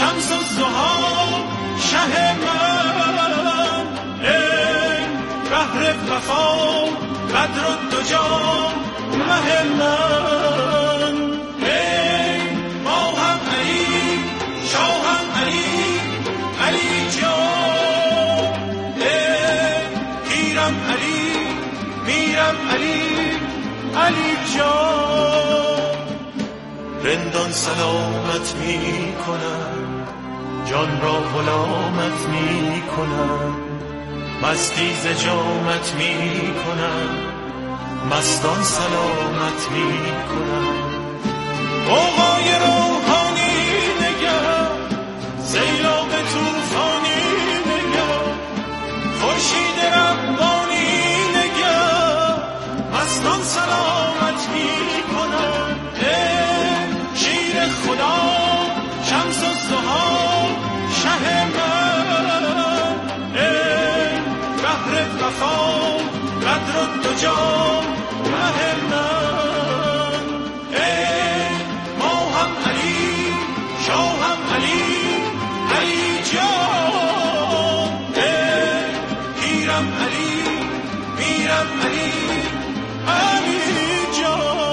شمس الضحی شه من، ای بحر وفا بدر الدجا مه من، ای ماهم علی شاهم علی علی جان، ای پیرم علی میرم علی علی جان. رندان سلامت می کنم، جان را غلامت می کنم، مستی ز جامت می کنم، مستان سلامت می کنم. غوغای روحانی نگر، سیلاب طوفانی نگر، خورشید ربانی نگر، مستان سلامت می کنم. شیر خدا شمس الضحی شه من، ای بحر وفا بدر الدجا مه من، ای ماهم علی شاهم علی علی جان، ای پیرم علی میرم علی علی جان.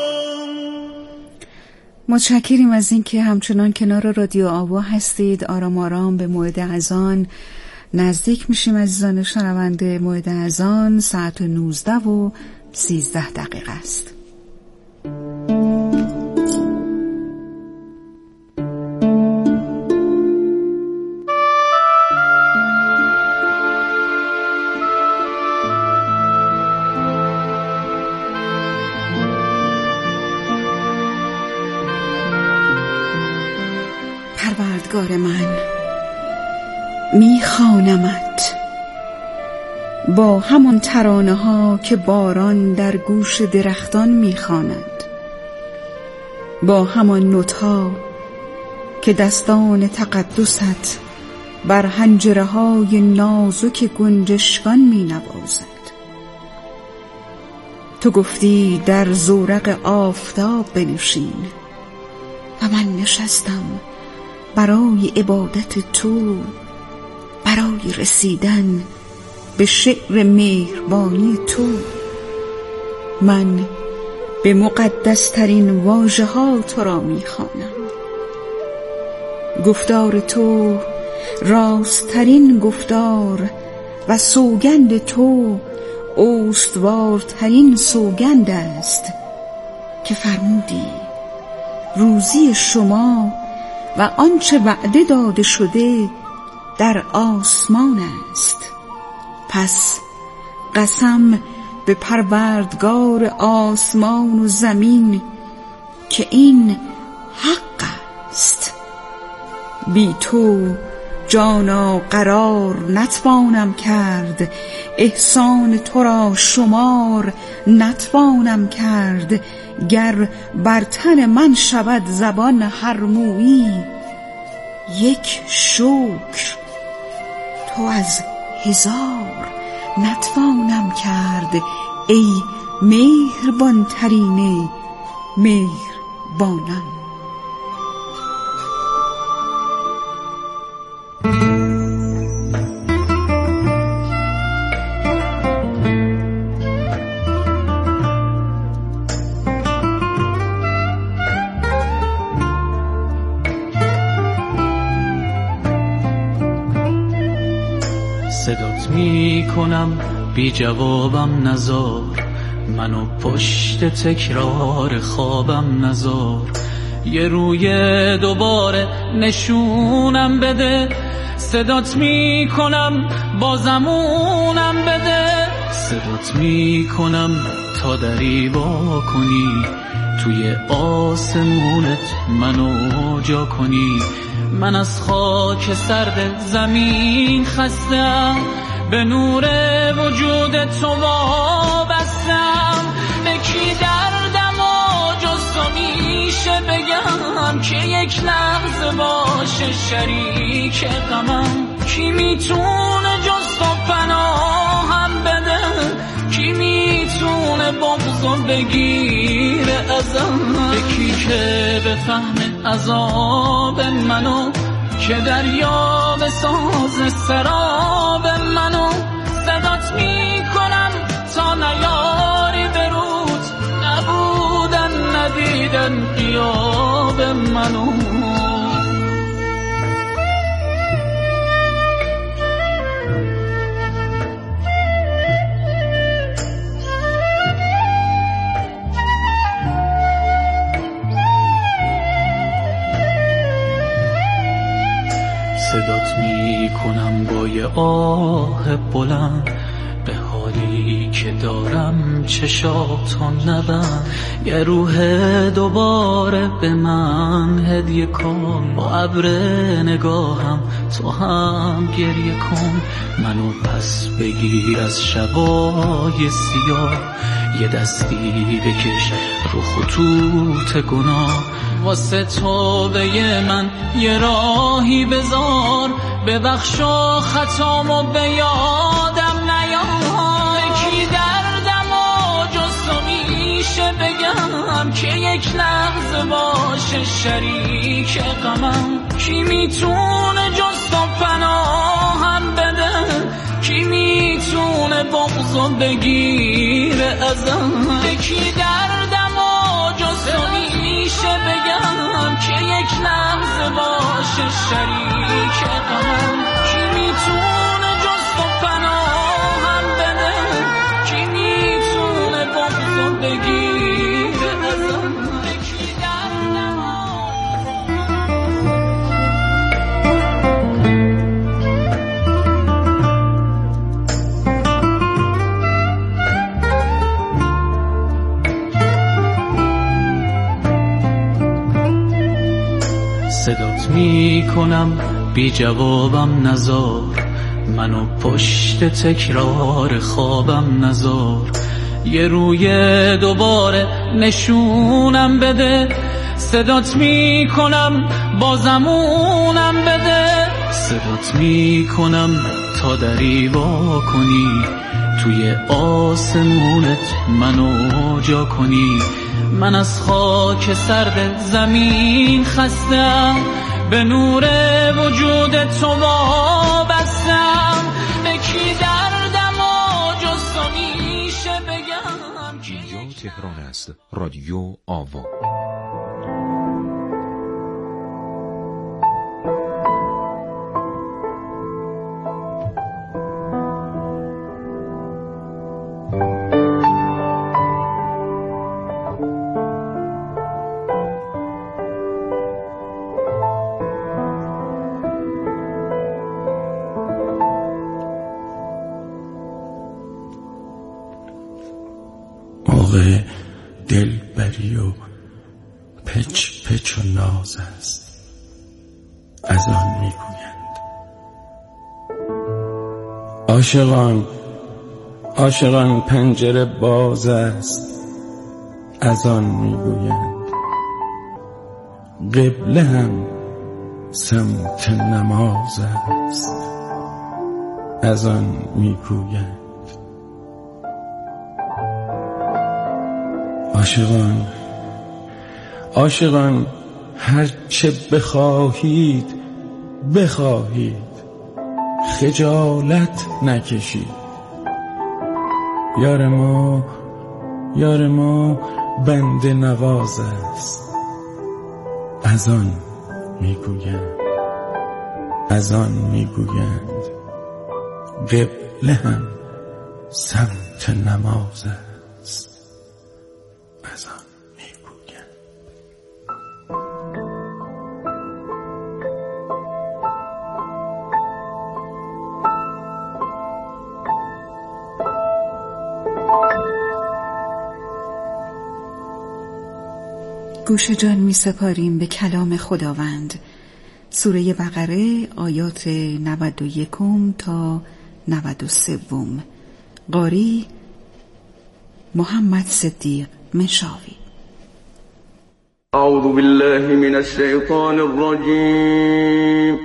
متشکریم از اینکه همچنان کنار رادیو آوا هستید. آرام آرام به موعد اذان نزدیک میشیم عزیزان شنونده. موعد اذان ساعت 19:13 است. پروردگار من، میخوانمت با همان ترانه ها که باران در گوش درختان میخواند، با همان نوت‌ها که دستان تقدست بر حنجره های نازک گنجشکان مینوازد. تو گفتی در زورق آفتاب بنشین و من نشستم برای عبادت تو، برای رسیدن به شعر مهربانی تو. من به مقدسترین واژه ها تو را میخوانم. گفتار تو راستترین گفتار و سوگند تو استوارترین سوگند است که فرمودی روزی شما و آنچه وعده داده شده در آسمان است. پس قسم به پروردگار آسمان و زمین که این حق است. بی تو جانا قرار نتوانم کرد، احسان تو را شمار نتوانم کرد. گر بر تن من شود زبان هر مویی، یک شکر تو از هزار نتوانم کرد. ای مهربان ترین مهربانان. صدات می کنم بی جوابم نزار، منو پشت تکرار خوابم نزار. یه روی دوباره نشونم بده، صدات می کنم بازمونم بده. صدات می کنم تا دری با کنی، توی آسمونت منو جا کنی. من از خاک سرد زمین خستم، به نور وجود تو وابستم. به کی دردم و جز تو میشه بگم که یک لحظه باشه شریک غمم؟ کی میتونه جز تو پناهم بده؟ کی میتونه بغضو بگیره ازم؟ به کی که بفهمه عذاب منو که دریا به ساز سراب منو صدات میکنم تا نیاری به رود نبودن ندیدن غیاب منو صدات می کنم با یه آه بلند به حالی که دارم چشاتو نبند یه روح دوباره به من هدیه کن با ابر نگاهم تو هم گریه کن منو پس بگیر از شبای سیاه یه دستی بکش رو خطوط گناه واسه توبه من یه راهی بذار ببخشا خطامو به یادم نیار کی دردم و جز تو میشه بگم که یک لحظه باشه شریک غمم کی میتونه جز تو پناهم بده کی میتونه بغضو بگیره ازم کی دردم و جز تو میشه بگم که یک لحظه باشه شریک غمم کی میتونه جز تو پناهم بده کی میتونه بغضو بگیره ازم کی دردم صدات می کنم بی جوابم نزار منو پشت تکرار خوابم نزار یه روی دوباره نشونم بده صدات می کنم بازمونم بده صدات می کنم تا دری وا کنی توی آسمونت منو جا کنی من از خاک سرد زمین خستم به نور وجود تو وابستم به کی دردم و جز تو میشه بگم اینجا تهران است رادیو آوا موقع دلبری و پچ پچ و ناز است از آن میگویند عاشقان پنجره باز است از آن میگویند قبله هم سمت نماز است از آن میگویند عاشقان هر چه بخواهید خجالت نکشید یار ما بنده نواز است از آن میگویند قبله هم سمت نماز است از آن میگویند گوش جان می سپاریم به کلام خداوند سوره بقره آیات 91 تا 93 قاری محمد صدیق مشاوی. اعوذ بالله من الشیطان الرجیم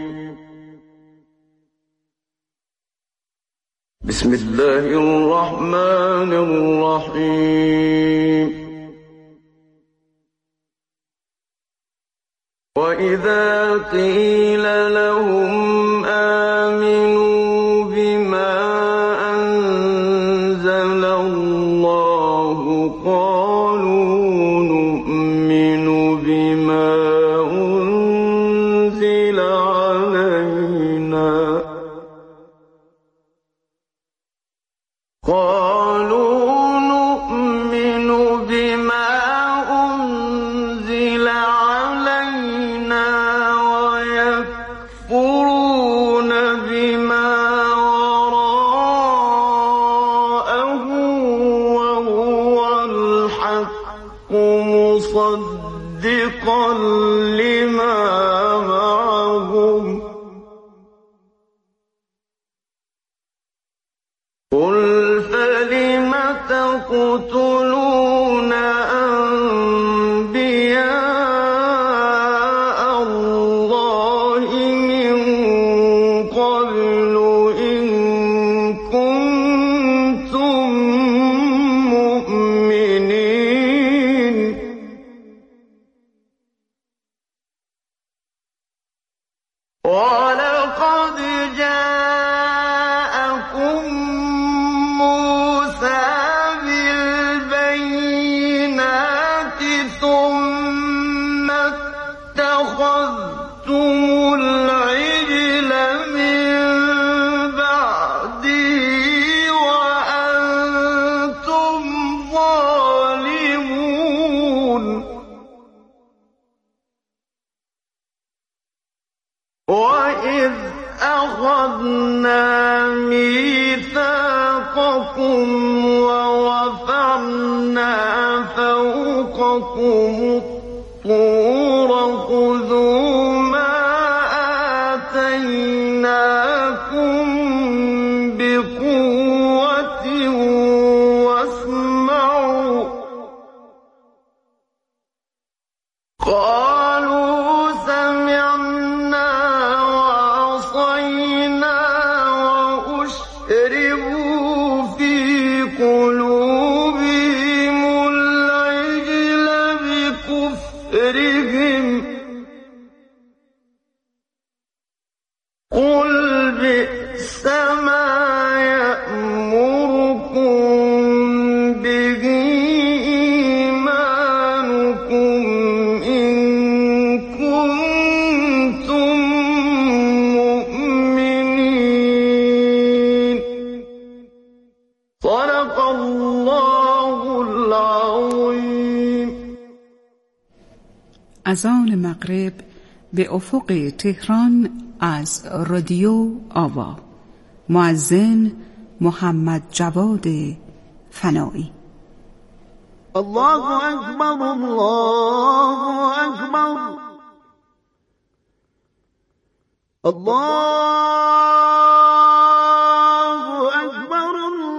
بسم الله الرحمن الرحیم وإذا قيل لهم آمنوا بما أنزل الله قالوا نؤمن بما أنزل علينا ويكفرون بما وراءه وهو الحق مصدقا لما معهم قل فلم تقتلون أنبياء الله من قبل إن كنتم مؤمنين ولقد جاءكم موسى بالبينات ثم اتخذتم العجل من بعده وأنتم ظالمون وإذ أخذنا ميثاقكم وَرَفَعْنَا فوقكم الطور خذوا ما آتيناكم بقوة واسمعوا قالوا سمعنا وعصينا وأشربوا في قلوبهم العجل بكفرهم قل بئس ما يأمركم به إيمانكم إن كنتم مؤمنين صدق الله العظيم. اذان مغرب به افق تهران از رادیو آوا. مؤذن محمد جواد فنایی. الله أكبر الله أكبر الله أكبر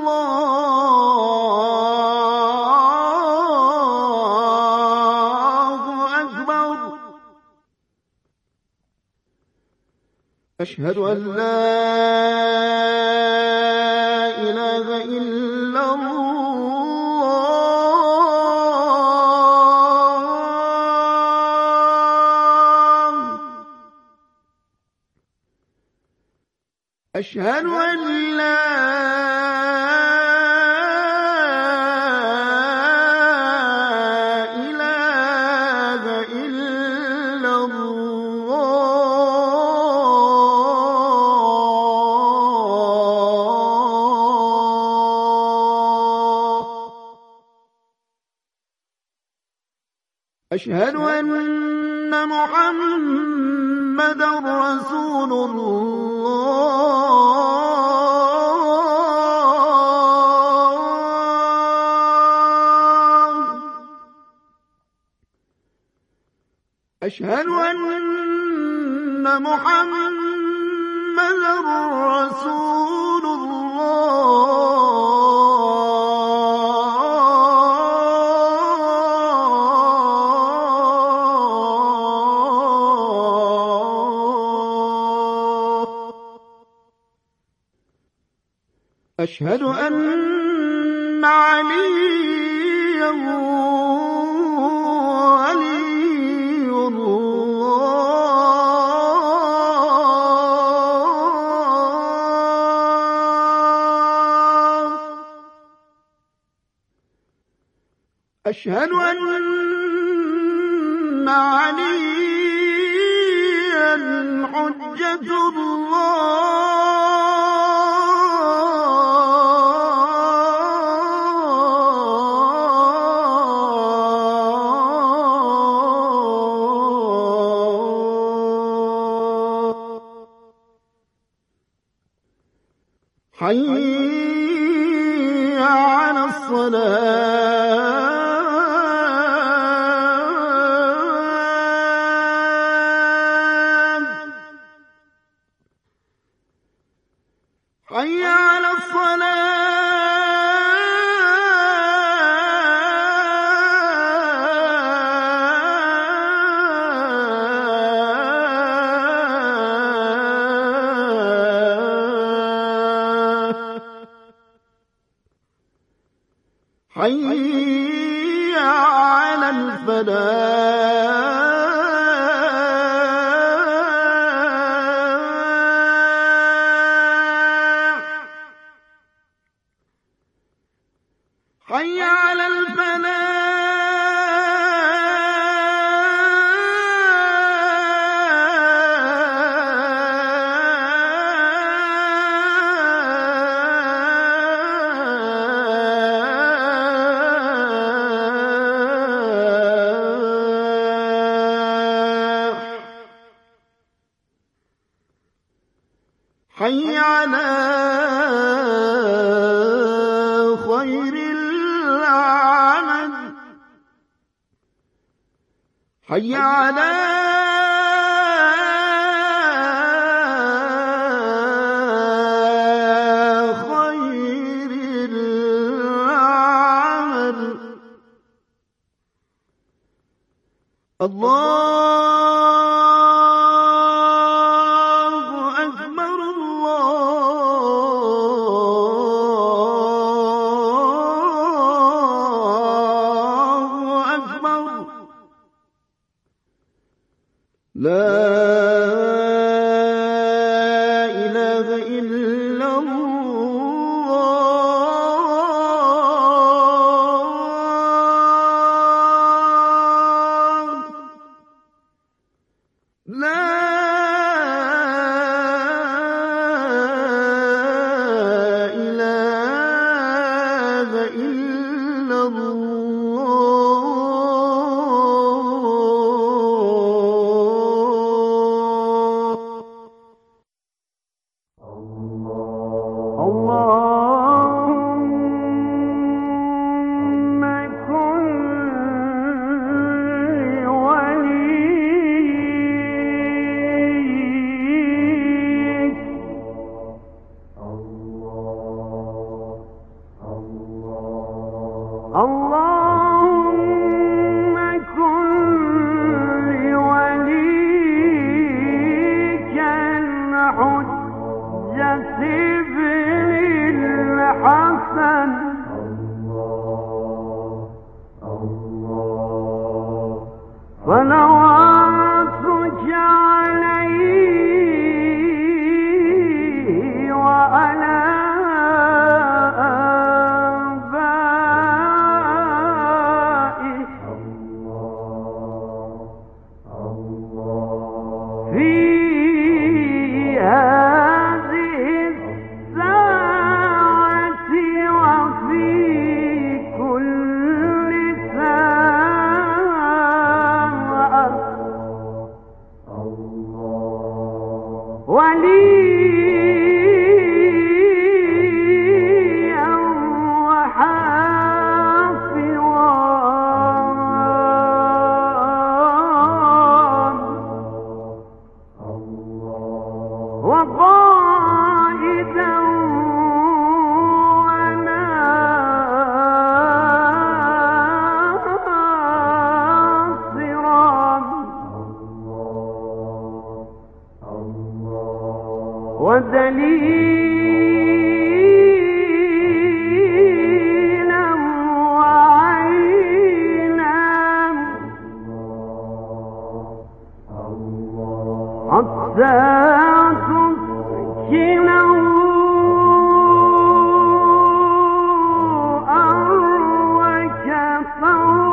الله أكبر أشهد أن لا إله إلا الله أشهد أن لا إله إلا الله أشهد أن محمدا رسول الله أشهد أن محمدا رسول الله أشهد أن عليا ولي الله أشهد أن عليا حجة الله حي على الصلاة حي على حي على الفلاح حي على حي على خير العمل حي على خير العمل الله أكبر الله أكبر لا إله إلا الله لا إله إلا اللهم كن وليك اللهم كن وليك الحجة ابن الحسن صلواتك عليه وعلى آبائه في هذه الساعة وفي كل ساعة وليا وحافظا وقائدا وناصرا ودليلا وعينا حتى تسكنه أرضك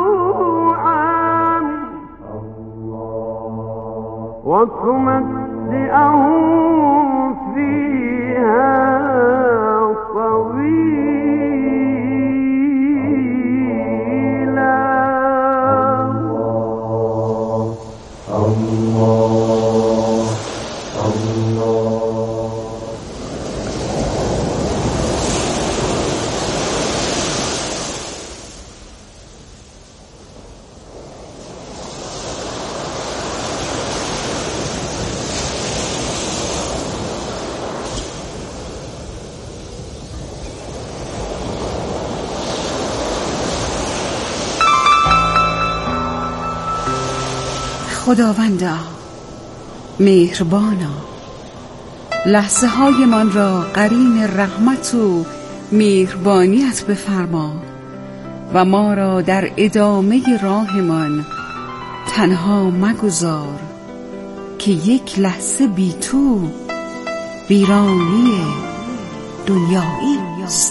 خداوندا، مهربانا، لحظه های من را قرین رحمت و مهربانیت بفرما و ما را در ادامه راهمان تنها مگذار که یک لحظه بی تو ویرانی دنیایی است.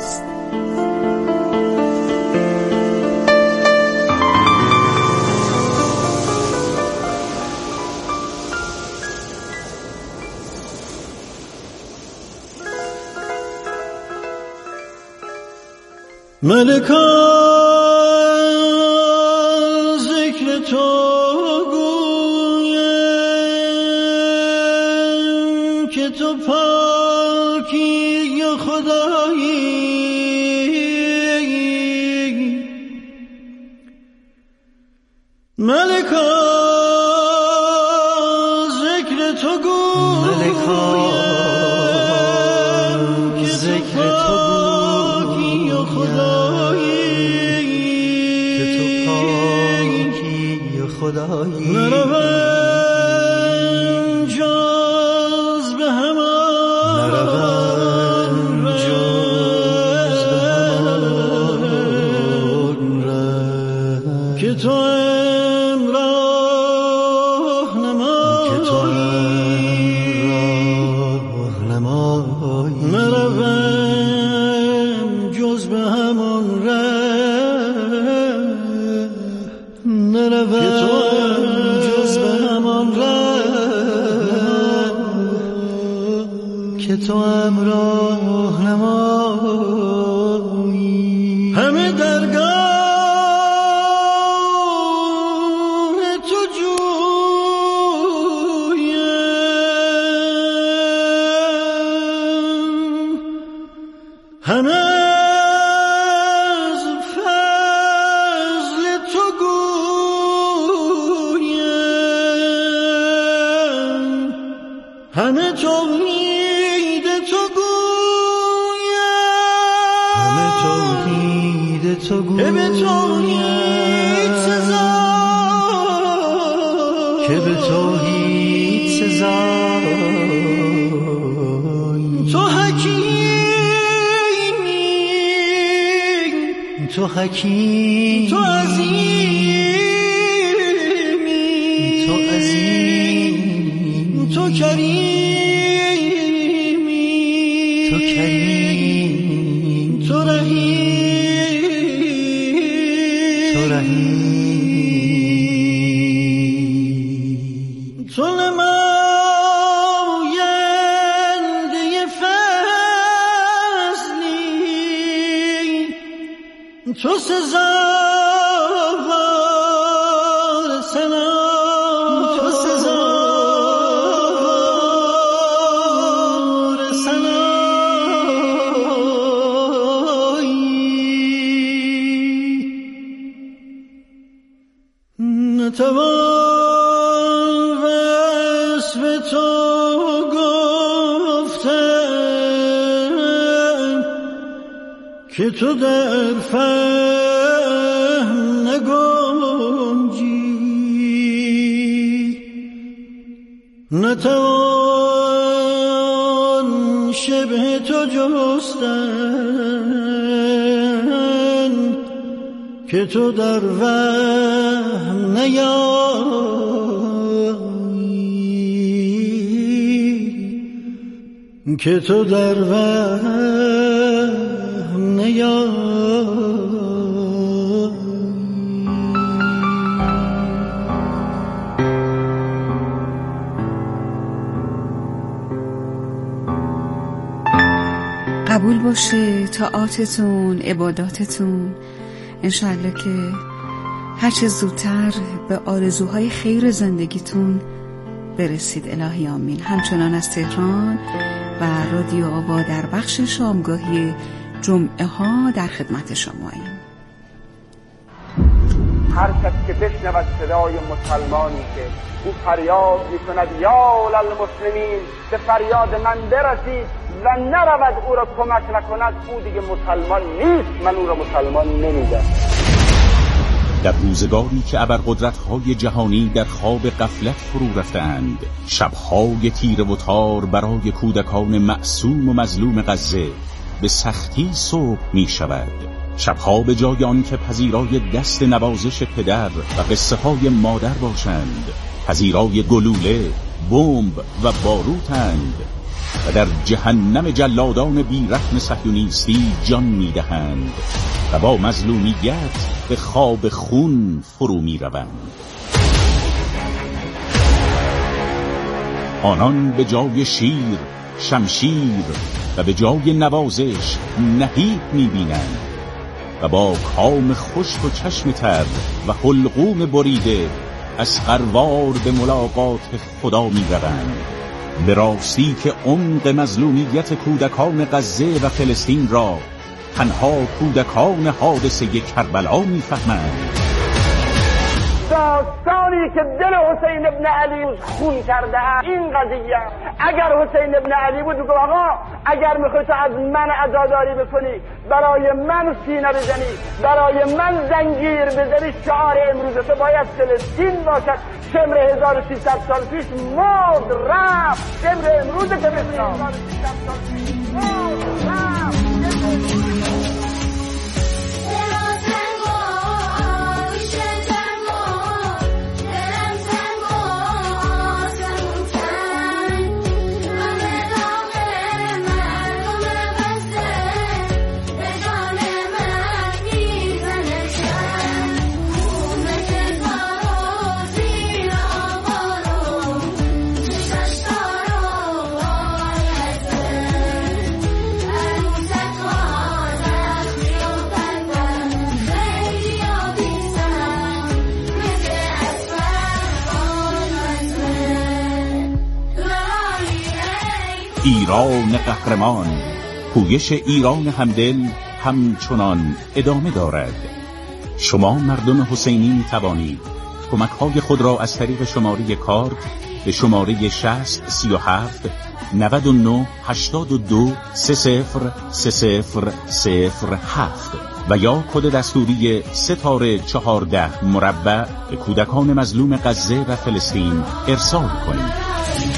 ملکا ذکر تو گویم که تو پاکی و خدایی. ملکا ذکر تو گویم که ذکر تو پاکی و خدایی. نروم جز به همان که تو امراه نمایی. نروم جز به همان که تو امراه نمایی. همه درگاه تو جویم، همه از فضل تو گویم، همه توحید تو گویم، که به توحید سزایی. تو حکیمی، تو عظیمی، تو کریمی، تو رحیم، تو نماینده فضلی، تو سزاوار ثنا، تو سزاوار ثنایی. نتوان وصف تو گفتن که تو در فهم نگنجی. نتوان شبه تو جستن که تو در وهم نیایی، که تو در وهم نیایی. قبول باشه طاعاتتون، عباداتتون، انشالله که هرچه زودتر به آرزوهای خیر زندگیتون برسید. الهی آمین. همچنان از تهران و رادیو آوا در بخش شامگاهی جمعه ها در خدمت شماییم. هر کس که بشنود صدای مسلمانی که او فریاد میکند یا للمسلمین، به فریاد من برسید و نرود او را کمک نکند، او دیگه مسلمان نیست، من او را مسلمان نمیدم. در روزگاری که ابرقدرت‌های جهانی در خواب غفلت فرو رفتند، شب‌های تیره و تار برای کودکان معصوم و مظلوم غزه به سختی صبح می‌شود. شب‌ها به جای آن که پذیرای دست نوازش پدر و قصه‌های مادر باشند، پذیرای گلوله، بمب و باروتند و در جهنم جلادان بی‌رحم صهیونیستی جان می‌دهند و با مظلومیت به خواب خون فرو می‌روند. آنان به جای شیر، شمشیر و به جای نوازش نهیب می‌بینند و با کام خشک و چشم تر و حلقوم بریده از قروار به ملاقات خدا می‌روند. به راستی که عمق مظلومیت کودکان غزه و فلسطین را تنها کودکان حادثه کربلا می‌فهمند. داستانی که دل حسین ابن علی خون کرده این قضیه، اگر حسین ابن علی بود بگو آقا اگر میخوای تو از من عزاداری بکنی، برای من سینه بزنی، برای من زنجیر بزنی، شعار امروز تو باید فلسطین باشد. شمر 1300 سال پیش مرد رفت، شمر امروز که مثل 1300 سال پیش مرد رفت. ایران قهرمان، پویش ایران همدل همچنان ادامه دارد. شما مردم حسینی می توانید کمک‌های خود را از طریق شماره کارت به شماره 6037 99 82 303007 و یا کد دستوری 3-14 مربع به کودکان مظلوم غزه و فلسطین ارسال کنید.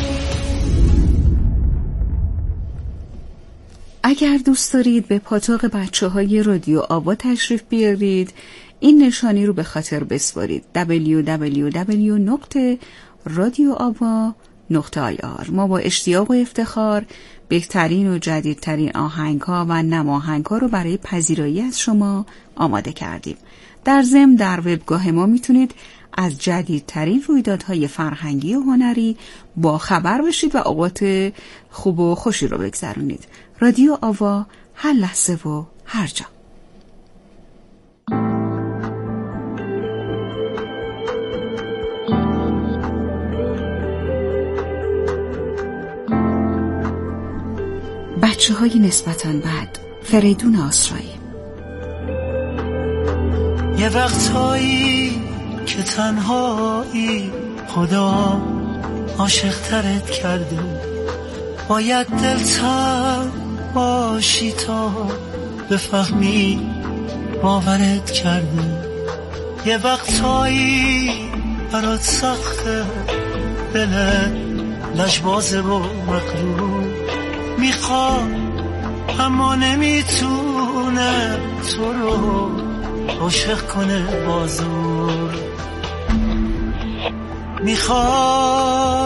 اگر دوست دارید به پاتوق بچه‌های رادیو آوا تشریف بیارید، این نشانی رو به خاطر بسپارید: www.radioava.ir. ما با اشتیاق و افتخار بهترین و جدیدترین آهنگ‌ها و نماهنگ‌ها رو برای پذیرایی از شما آماده کردیم. در ضمن در وبگاه ما میتونید از جدیدترین رویدادهای فرهنگی و هنری با خبر بشید و اوقات خوب و خوشی رو بگذرونید. رادیو آوا، هر لحظه و هر جا. بچه‌های نسبتاً بد، فریدون آسرایی. یه وقتایی که تنهایی خدا عاشق ترت کرده، باید دلتر باشی تا بفهمی باورت کرده. یه وقتایی برات سخته، دلت لجبازه و مغرور میخواد اما نمیتونه تو رو عاشق کنه بازور. میخواد